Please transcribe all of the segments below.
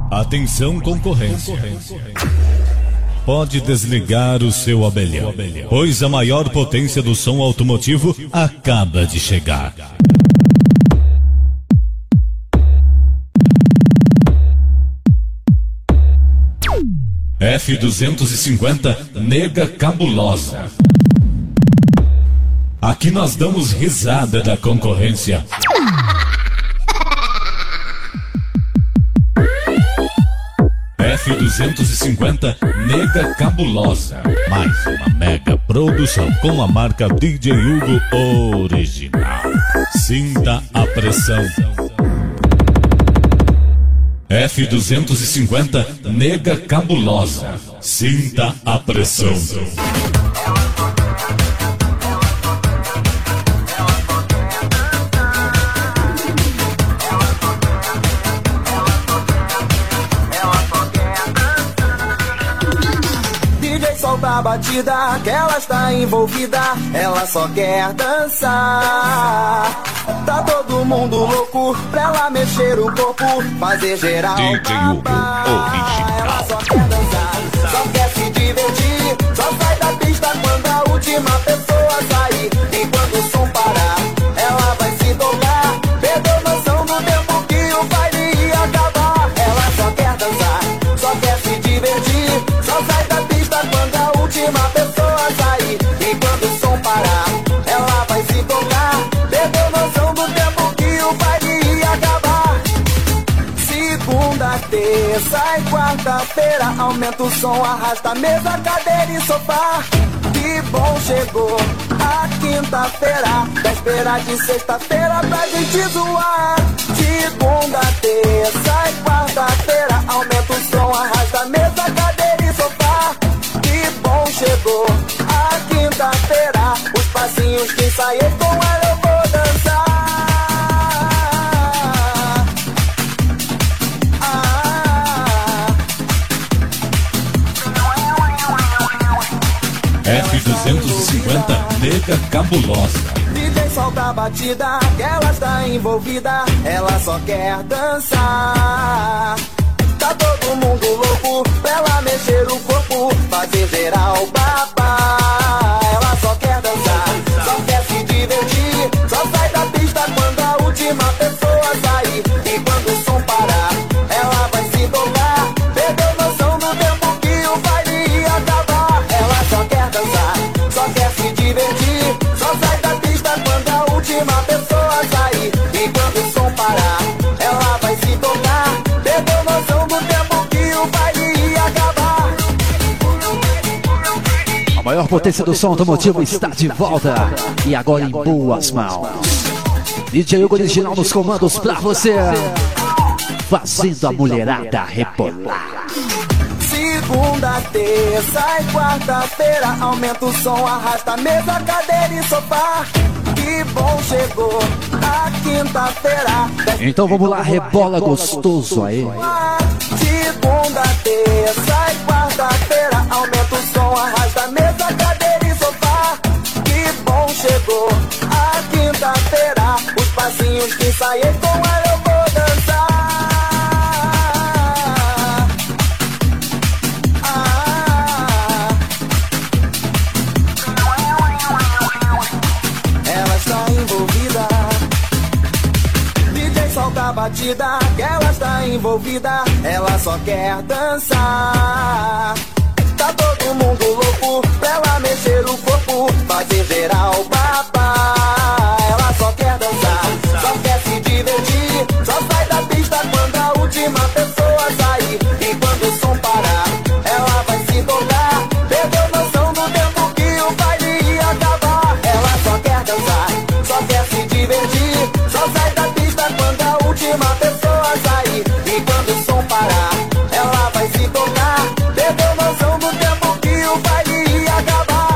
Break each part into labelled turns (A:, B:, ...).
A: Atenção, concorrência. Pode desligar o seu abelhão, pois a maior potência do som automotivo acaba de chegar. F250 Nega Cabulosa. Aqui nós damos risada da concorrência. F250 Nega Cabulosa. Mais uma mega produção com a marca DJ Hugo original. Sinta a pressão. F250 Nega Cabulosa. Sinta a pressão.
B: Solta a batida que ela está envolvida, ela só quer dançar. Tá todo mundo louco pra ela mexer o corpo, fazer geral.
A: DJ Hugo original.
B: Ela só quer dançar, só quer se divertir, só sai da pista quando a última pessoa sair. E quando o som parar, ela vai se tocar, perdeu noção do tempo que o baile ia acabar. Ela só quer dançar, só quer se divertir, só sai da pista quando a última pessoa sair. E quando o som parar, ela vai se tocar, perdeu noção do tempo que o baile ia acabar. Segunda, terça e quarta-feira, aumenta o som, arrasta a mesa, cadeira e sofá. Que bom, chegou a quinta-feira, véspera de sexta-feira pra gente zoar. Segunda, terça e quarta-feira, aumenta o som, arrasta a mesa, cadeira e sofá. Que bom, chegou a quinta-feira, os passinhos que ensaiei com ela eu vou dançar.
A: F250 Nega Cabulosa.
B: DJ solta a batida que ela está envolvida, ela só quer dançar. Tá todo mundo louco pra ela mexer o corpo, fazer geral babá. Ela só quer dançar, só quer se divertir, só sai da pista quando a última pessoa sair. E quando o som parar, ela vai se tocar, perdeu noção do tempo que o baile ia acabar. Ela só quer dançar, só quer se divertir, só sai da pista quando a última pessoa sair. E quando o som parar, ela vai se tocar, perdeu noção do tempo que o baile ia acabar.
C: A maior potência do som automotivo está de volta e agora em boas mãos. DJ Hugo original nos comandos pra você, fazendo a mulherada rebolar.
B: Segunda, terça e quarta-feira, aumenta o som, arrasta a mesa, cadeira e sofá. Que bom, chegou a quinta-feira.
C: Então vamos lá, rebola gostoso aí.
B: Segunda, terça e quarta-feira, aumenta o som, arrasta a mesa, cadeira e sofá. Que bom, chegou a quinta-feira, os passinhos que ensaiei com ela eu vou dançar. Ela está envolvida, DJ solta a batida que ela está envolvida, ela só quer dançar. Tá todo mundo louco pra ela mexer o corpo, fazer geral babá. Ela só quer dançar, só quer se divertir, só sai da pista quando a última pessoa sair. E quando o som parar, ela vai se tocar, perdeu noção do tempo que o baile ia acabar. Ela só quer dançar, só quer se divertir, só sai da pista quando a última pessoa sair. E quando o som parar, ela vai se tocar, perdeu noção do tempo que o baile ia acabar.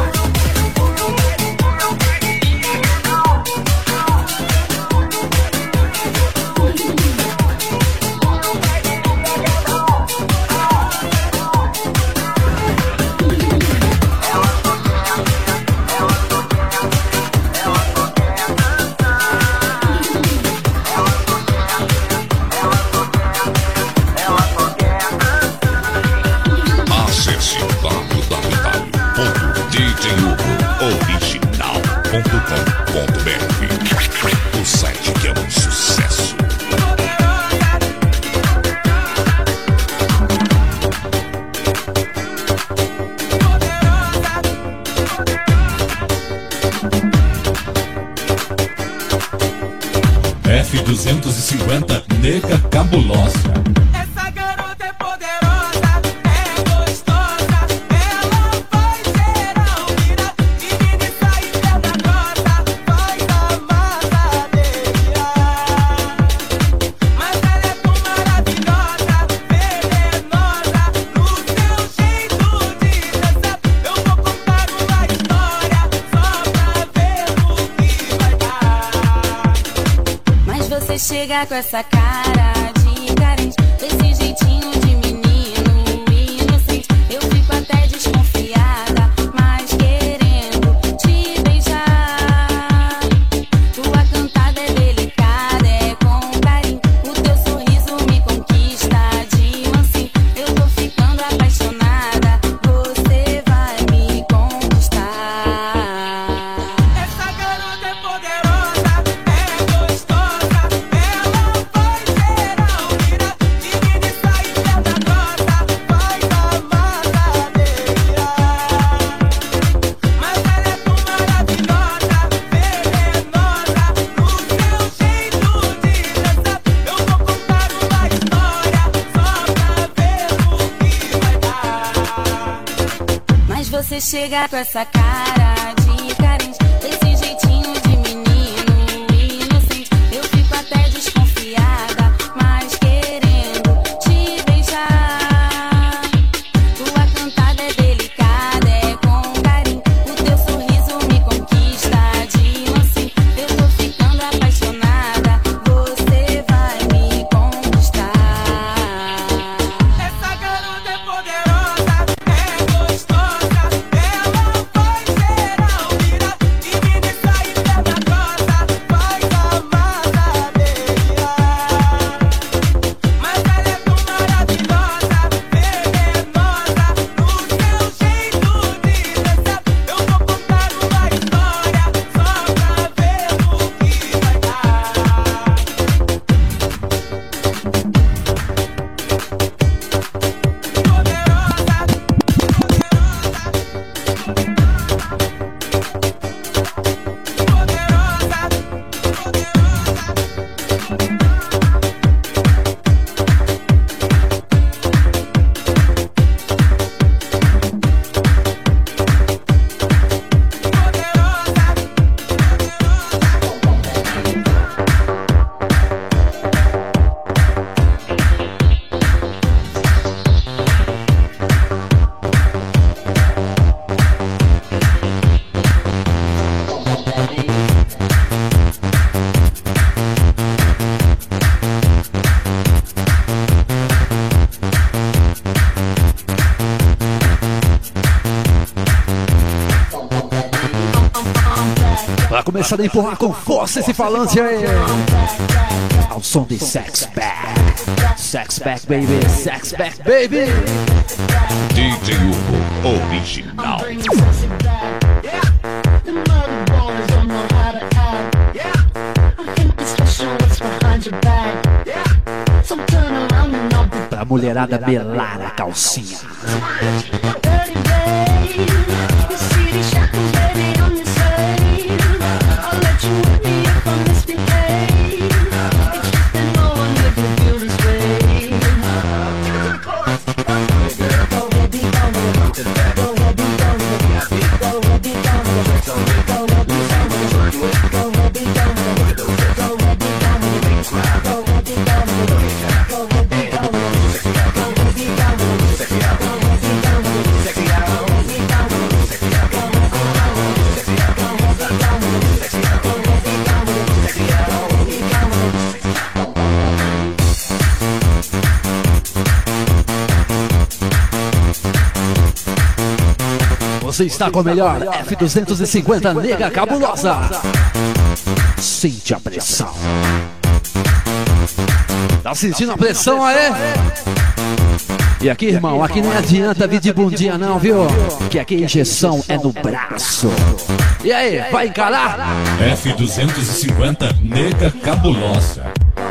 A: 250, nega cabulosa.
D: Essa garota é poderosa, é gostosa, ela faz geral virar, divide e sai pedra grossa, faz a massa delirar. Mas ela é tão maravilhosa, venenosa, no seu jeito de dançar. Eu vou contar uma história só pra ver o que vai dar. Mas você chega com essa cara de carente, desse jeitinho de menino inocente, eu fico até desconfiada, mas querendo te beijar. Tua cantada é delicada, é com carinho, o teu sorriso me conquista de mansinho. Eu tô ficando apaixonada, você vai me conquistar. Essa garota é poderosa, é gostosa, ela faz geral virar, divide e sai pedra grossa, faz a massa delirar. Mas ela é tão maravilhosa, venenosa, no seu jeito de dançar. Eu vou contar uma história só pra ver o que vai dar. Mas você chega com essa cara de carente, desse jeitinho de menino inocente, eu fico até desconfiada, mas querendo te beijar. Tua cantada é delicada, é com carinho, o teu sorriso me conquista de mansinho. Eu tô ficando apaixonada, você vai me conquistar. Essa garota é poderosa, é gostosa, ela faz geral virar, divide e sai pedra grossa, faz a massa delirar. Mas ela é tão maravilhosa, venenosa, no seu jeito de dançar. Eu vou contar uma história só pra ver o que vai dar.
C: Vai começar a empurrar com força esse falante aí. Ao som de Sex Back. Sex Back, baby. Sex Back, baby.
A: DJ Hugo original.
C: Pra mulherada melar a calcinha. Você está com a melhor F250 nega cabulosa. Sente a pressão. Tá sentindo a pressão aí? E aqui, irmão, aqui nem adianta vir de bundinha não, viu? Que aqui a injeção é no braço. E aí, vai encarar?
A: F250 nega cabulosa.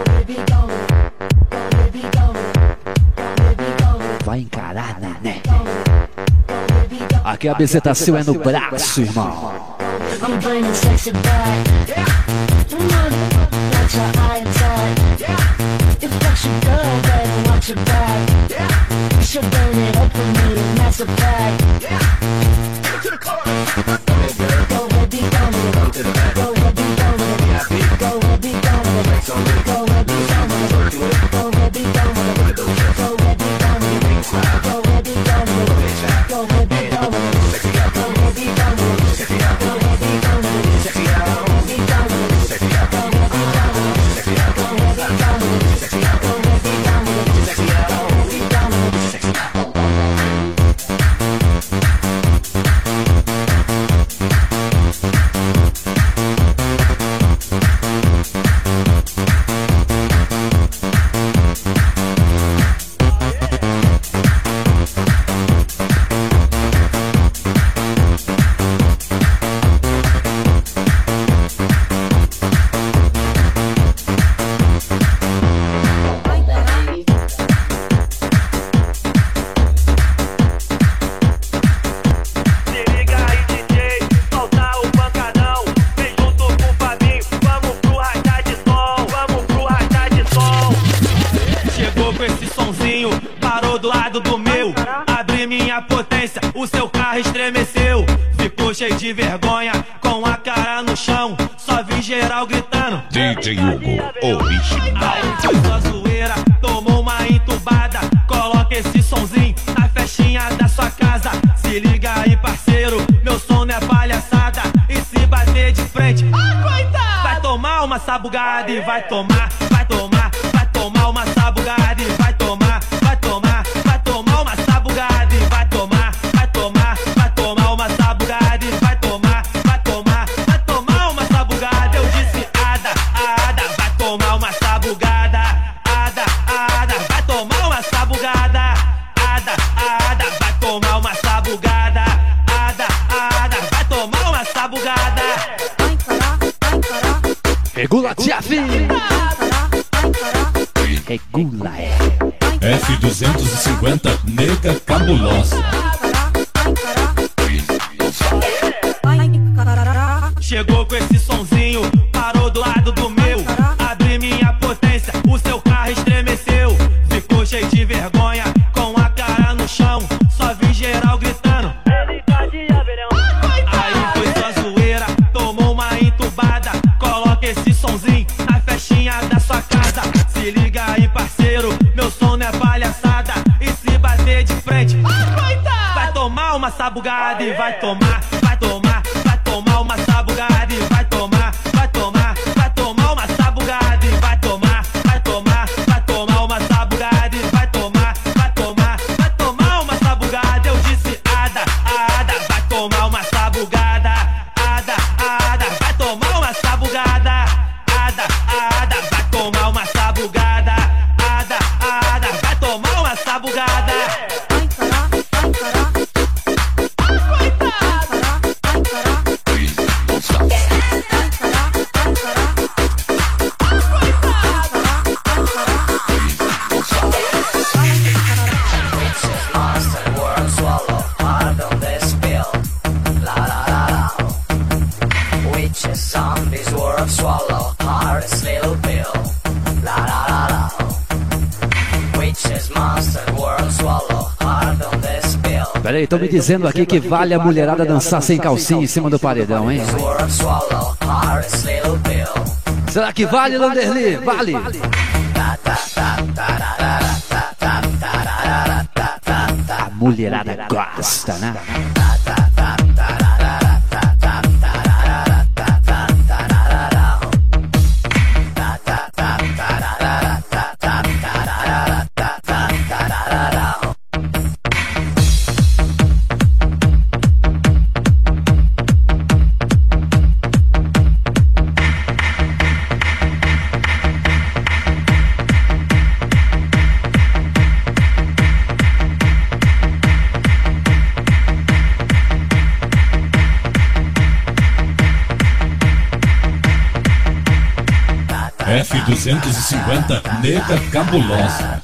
C: Vai encarar, neném. Aqui a bezetacil é no braço, irmão.
E: got your eye inside. If that's your girl, better watch your back. You should burn it up for me, that's a fact. Go ahead, be down with it. Go ahead, be down with it. Go ahead, be down with it. Go ahead, be down with it. Go ahead, be down with it. Go ahead, be down with it. Go ahead, be down with it. Go ahead, be down with it. Go ahead, be down with it. Go ahead, be down with it. Be down with it. Go ahead, be down with it. Go ahead, be down with it. Go ahead, be down with it. Be down with it.
D: Cheio de vergonha, com a cara no chão, só vi geral gritando
A: DJ Hugo Original.
D: Aí foi sua zoeira, tomou uma entubada. Coloca esse sonzinho na festinha da sua casa. Se liga aí, parceiro, meu som não é palhaçada. E se bater de frente, vai tomar uma sabugada. E vai tomar uma sabugada. E vai tomar uma sabugada. E vai tomar uma sabugada. E vai tomar uma sabugada. Eu disse ada, vai tomar uma sabugada. Ada, vai tomar uma sabugada. Ada, vai tomar uma sabugada. Ada, vai tomar uma sabugada.
C: Regula, Tiafi! Regula,
A: F250 Nega Cabulosa.
D: Chegou com esse sonzinho, parou do lado do meu. Abri minha potência, o seu carro estremeceu. Ficou cheio de vergonha, com a cara no chão, só vi geral gritando. Aí foi sua zoeira, tomou uma entubada. Coloca esse sonzinho na festinha da sua casa. Se liga aí, parceiro, meu som não é palhaçada. E se bater de frente, vai tomar uma sabugada. E vai tomar uma sabugada. E vai tomar uma sabugada. E vai tomar uma sabugada. E vai tomar uma sabugada. Eu disse ada, vai tomar uma sabugada. Ada, vai tomar uma sabugada. Ada, vai tomar uma sabugada. Ada, vai tomar uma sabugada.
B: Swallow hardest little pill. La la la la. Witches, monster, world, swallow hard on this pill.
C: Peraí, estão me dizendo aqui que vale a mulherada dançar sem calcinha em cima do paredão, hein?
B: Swallow hardest little pill.
C: Será que vale, Landerli? Vale! A mulherada gosta, né?
A: F250 Nega Cabulosa.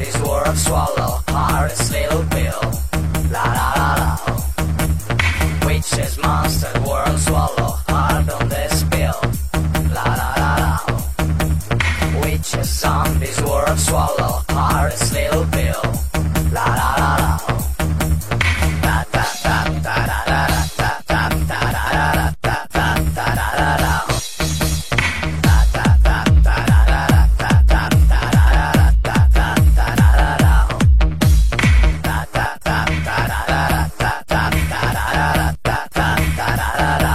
B: zombies world swallow hardest little pill. La la la la. Witches, monsters, world swallow hard on this pill. La la la la. Witches, zombies, world swallow hardest little pill. La la la la. Ta ta ta ta da da da ta ta da da da ta ta da da da. Ta ta ta ta da da da ta ta da da da ta ta da da da. Ta ta ta ta da da da ta ta da da da ta ta da da da.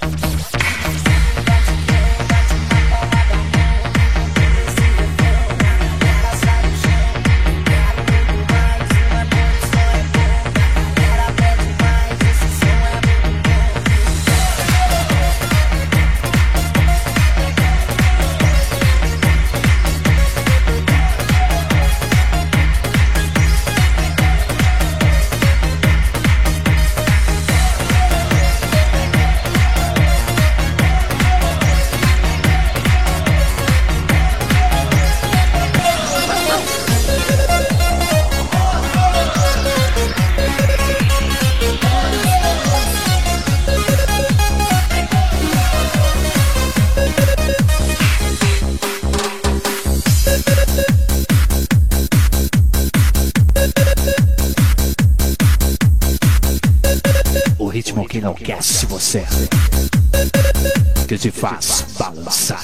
C: O ritmo que enlouquece você, que te faz balançar.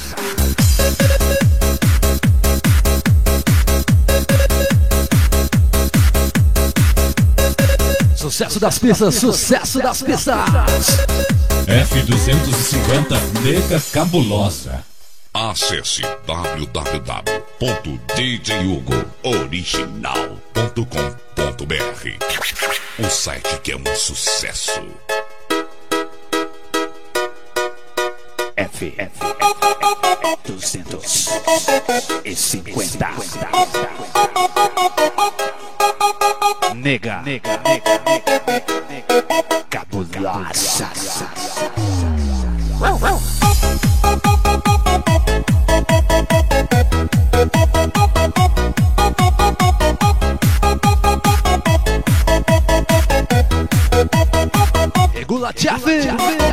C: Sucesso das pistas, sucesso das pistas.
A: F250 Nega Cabulosa.
F: Acesse www.djhugooriginal.com.br, o site que é um sucesso.
C: F 250 Nega Cabulosa. Regula chave.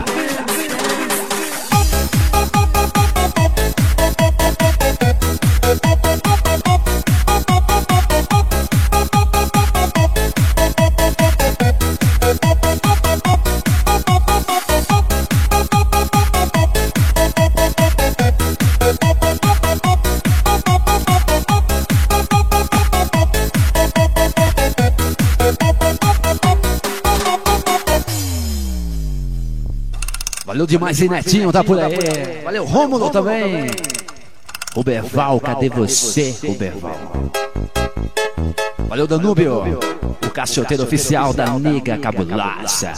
C: Valeu demais, hein, Netinho, tá por aí. Valeu, Rômulo também. Ruberval, cadê você, Ruberval? Valeu, Danúbio, o caixoteiro oficial da Nega Cabulosa.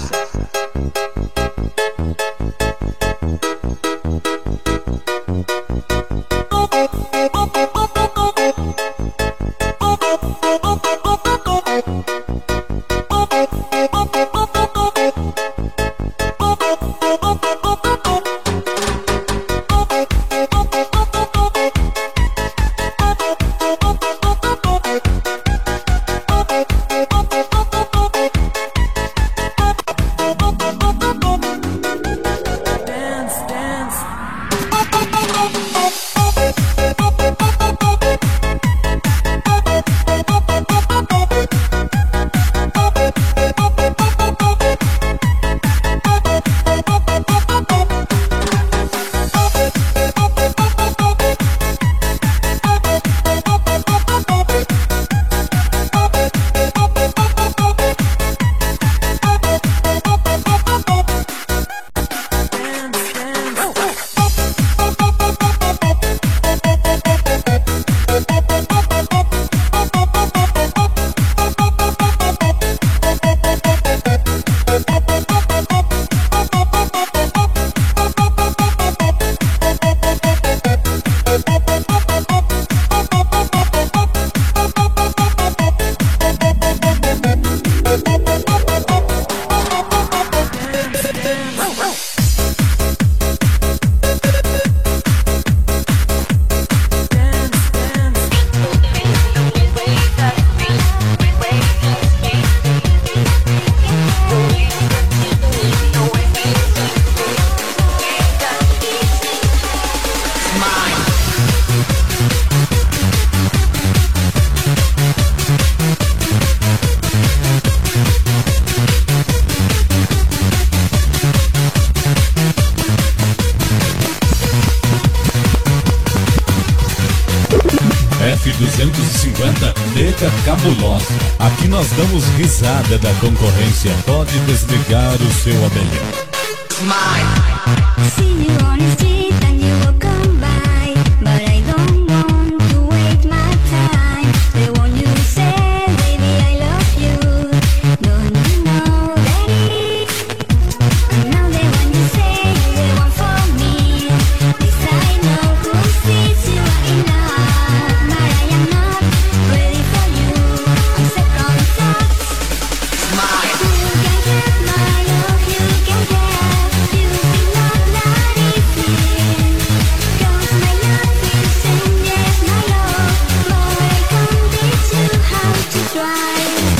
A: 250, Nega Cabulosa. Aqui nós damos risada da concorrência. Pode desligar o seu abelhão.
E: See you on the street and you will come by, but I don't want to wait my time. They want you to say, baby, I love you. Don't you know that it? And now they want you to say you're the one for me. This I know who sees you are in love, but I am not ready for you. I'm second thoughts. You can get my love, you can get. You feel not that easy. 'Cause my love is and yes, my love. But I can't teach you how to try.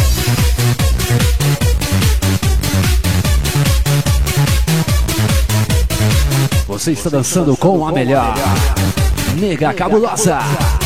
C: Você está dançando com a melhor Nega Cabulosa.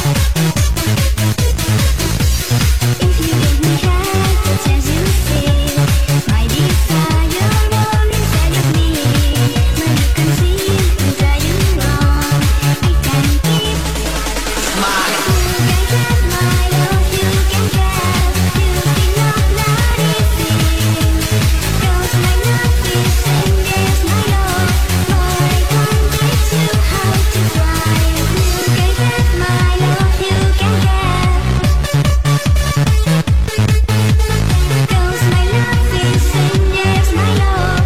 E: If you give me half the chance you see, my desire born inside of me. When you can see inside you wrong, I can keep. You can get my love, you can get. You feel not that easy. 'Cause my love is and yes, my love. But I can't teach you how to try. You can get my love, you can get. 'Cause my love is and yes, my love.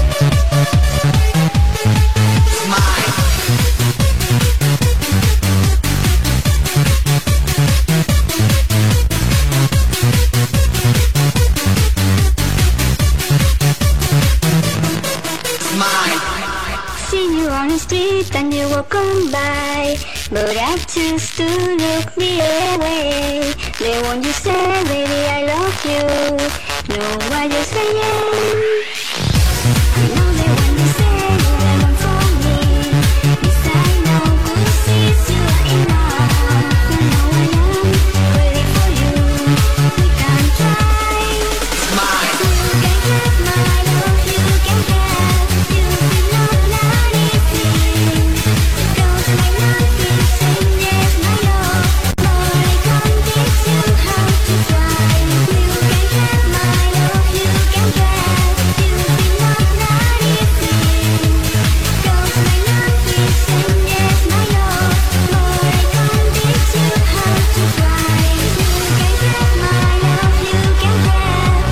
E: Seen you on the street and you walk on by, but I choose to look the other way. They want you say, baby, I love you. Know what you're saying? I know they want you say you're the one for me. Yes, I know who sees you are in love. I know I am ready for you. We can try. You can get my love, you can get. You feel not that easy. 'Cause my love is and yes, my love. But I can't teach you how to try. You can get my love, you can get. You feel not that easy. 'Cause my love is and yes, my love. But I can't teach you how to try. You can get my love, you can get.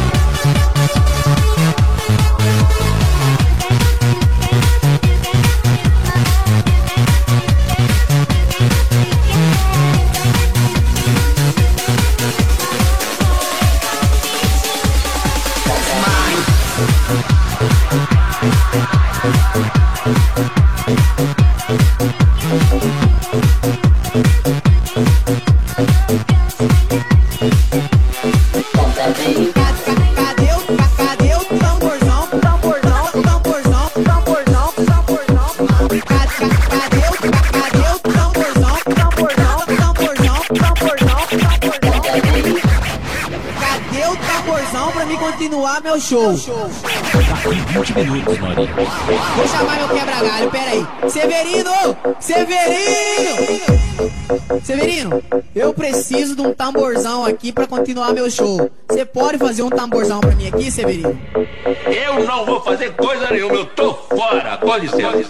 D: Cadê o tamborzão, tamborzão, tamborzão, tamborzão, tamborzão? Cadê o tamborzão, tamborzão, tamborzão, tamborzão, tamborzão? Cadê o tamborzão pra mim continuar meu show?
A: Daqui 20 minutos, Maria.
D: Vou chamar meu quebra-galho, peraí. Severino! Severino! Severino, eu preciso de um tamborzão aqui pra continuar meu show. Você pode fazer um tamborzão pra mim aqui, Severino?
G: Eu não vou fazer coisa nenhuma, eu tô fora. Com licença.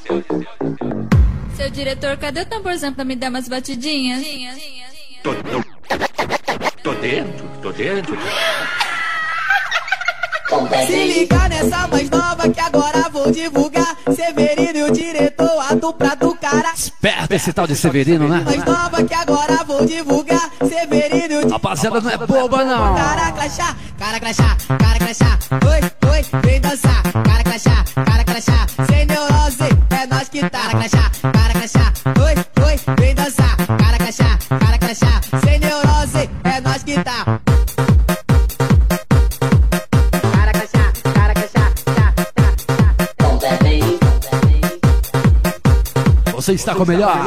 H: Seu diretor, cadê o tamborzão pra me dar umas batidinhas?
G: Tô dentro.
D: Se liga nessa mais nova que agora vou divulgar. Severino e o diretor, a dupla do cara.
C: Esperto esse tal de Severino, né?
D: Mais nova que agora vou divulgar. Severino e o
C: Rapaziada, não é boba, não.
D: cara crachá, cara crachá, cara crachá. Oi, vem dançar. Cara crachá, sem neurose, é nós que tá. Cara crachá, oi, vem dançar. Cara crachá, sem neurose, é nós que tá.
C: Você está com o melhor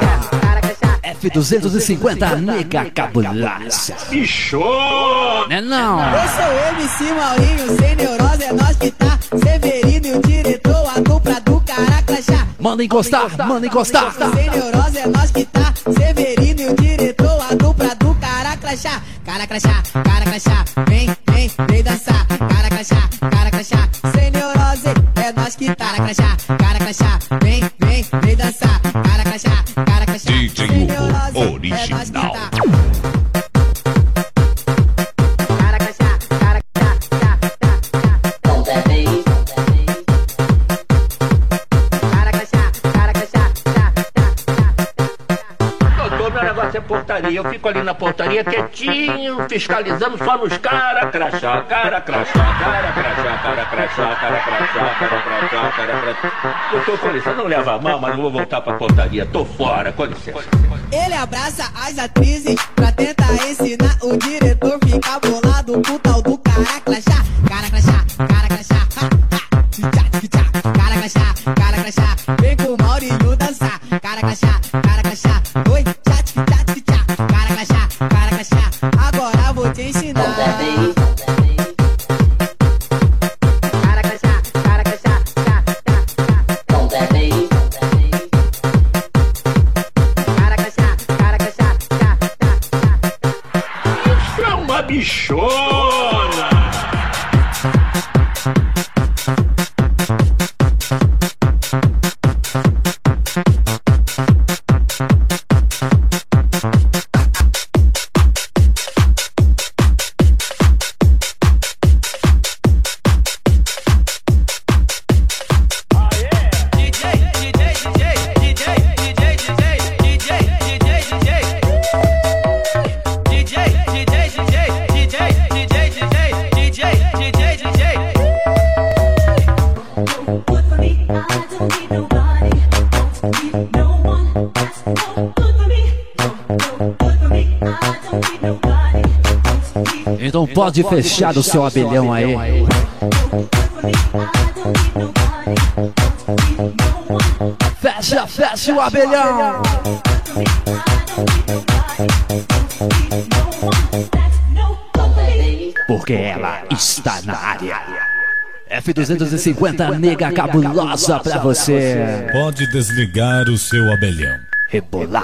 C: F250 Nega Cabulosa.
G: Bichou!
C: Né não?
D: Eu sou o MC Maurinho, sem neurose, é nós que tá. Severino e o diretor, a dupla do cara crachá.
C: Manda encostar.
D: Sem neurose, é nós que tá. Severino e o diretor, a dupla do cara crachá. cara crachá, vem dançar, cara crachá, sem neurose, é nós que tá, cara crachá, vem dançar, cara crachá,
F: DJ
D: sem
F: Hugo
D: neurose,
F: original.
D: é nós que tá.
G: Doutor, meu negócio é portaria. Eu fico ali na portaria quietinho, fiscalizando só nos cara crachá. Doutor, com licença, não leva a mal, mas não vou voltar pra portaria. Tô fora, com licença.
D: Ele abraça as atrizes pra tentar ensinar o diretor ficar bolado com o tal do cara crachá, ha, ha, tchá, cara crachá, vem com o Maurinho dançar, cara crachá, oi, tchá, cara crachá, agora vou te ensinar. Cara crachá,
G: Isso é uma bichona!
C: Então pode fechar o seu abelhão aí. Fecha o abelhão. Porque ela está na área. F250, nega cabulosa pra você.
A: Pode desligar o seu abelhão.
C: Rebolar.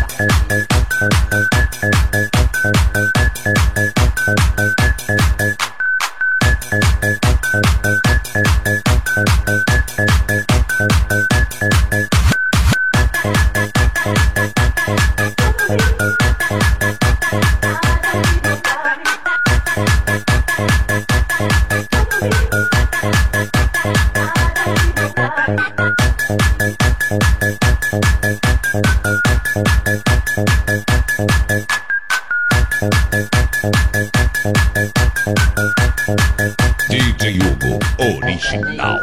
F: DJ Hugo original.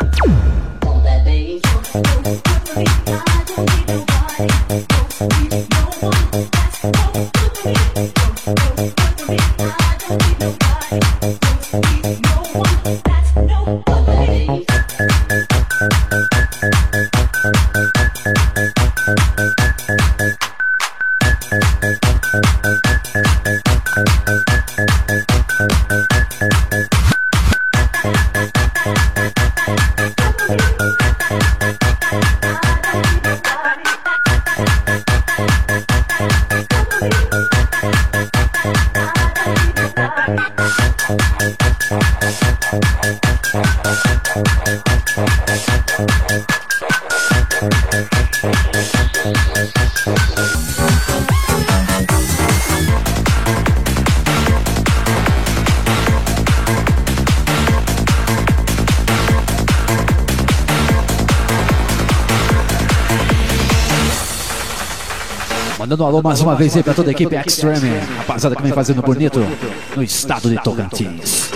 F: Mandando um alô mais uma vez aí pra toda a equipe Extreme, rapaziada que vem fazendo bonito no estado de Tocantins.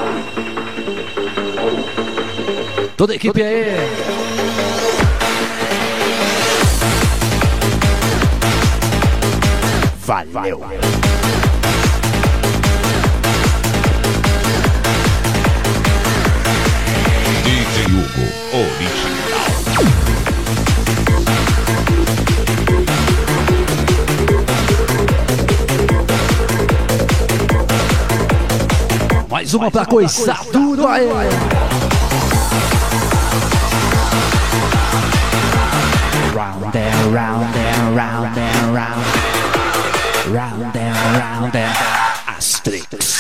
F: Toda a equipe aí. Valeu. DJ Hugo original.
C: Mais uma pra coisar tudo aí. Round and round and round and round. Round and round and Astrix.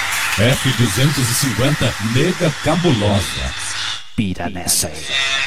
A: F250 Nega Cabulosa.
C: Pira nessa aí.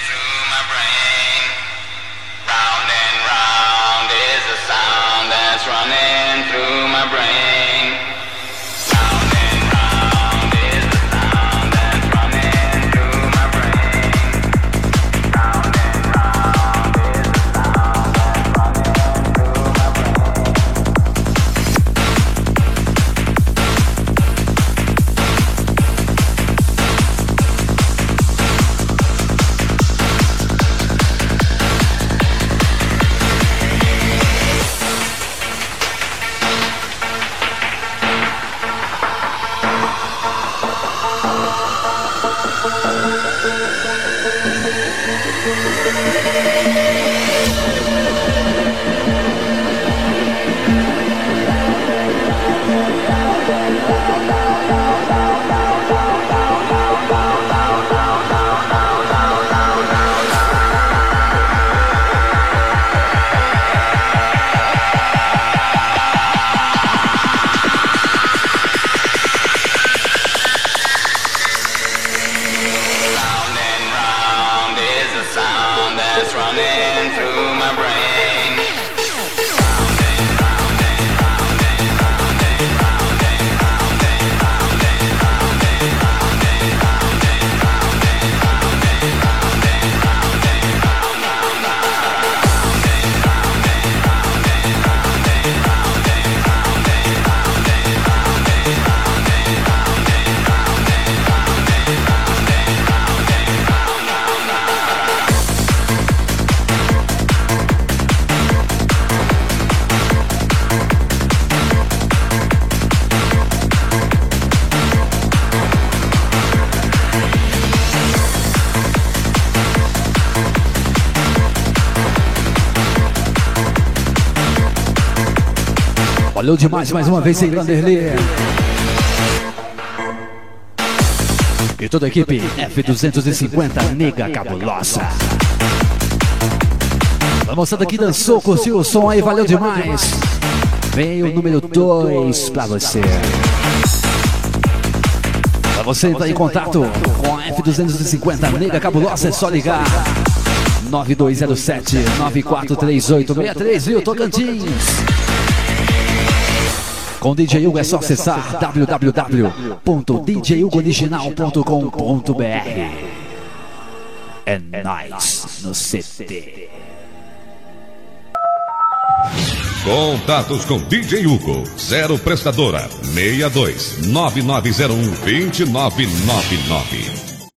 C: Valeu demais mais uma vez, sem Landerley. E toda a equipe F250 Nega Cabulosa. A moçada que dançou, curtiu o som aí, valeu demais. Vem o número 2 pra você. Pra você entrar em contato com a F250 Nega Cabulosa, é só ligar 9207-9438-63, viu, Tocantins. Com DJ Hugo é só acessar www.djhugooriginal.com.br. É nóis no CT.
I: Contatos com DJ Hugo. 0 prestadora 62 9901 2999.